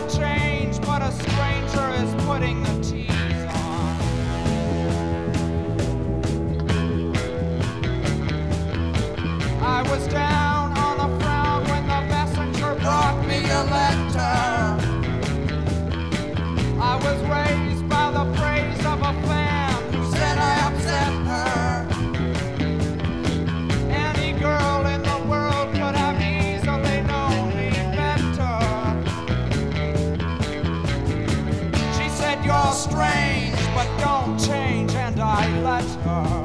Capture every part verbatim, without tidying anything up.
change, but a stranger is putting the tease on. I was down on the ground when the messenger brought me a letter. I was raised by the praise of a fan who said I upset her. Any girl in the world could have easily known me better. She said, you're strange, but don't change, and I let her.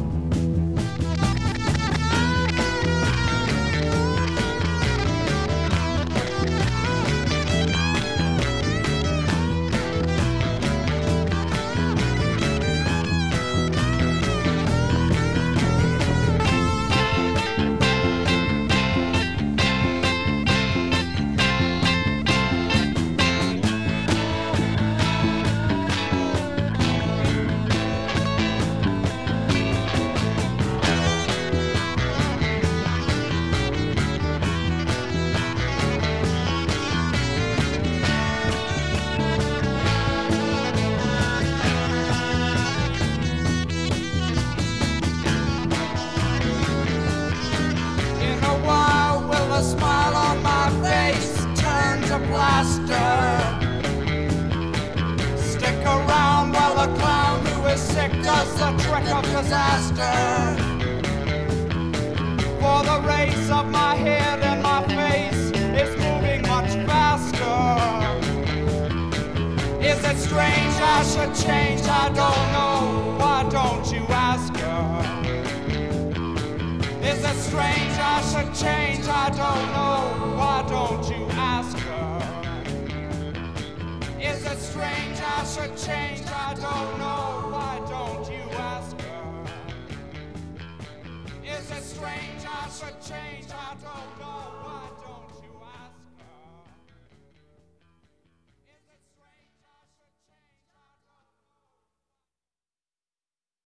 The smile on my face turn to plaster. Stick around while the clown who is sick does the trick of disaster. For the race of my head and my face is moving much faster. Is it strange I should change? I don't know. Why don't you ask her? Is it strange I should change? I don't know. Why don't you ask her? Is it strange I should change? I don't know. Why don't you ask her? Is it strange I should change? I don't know.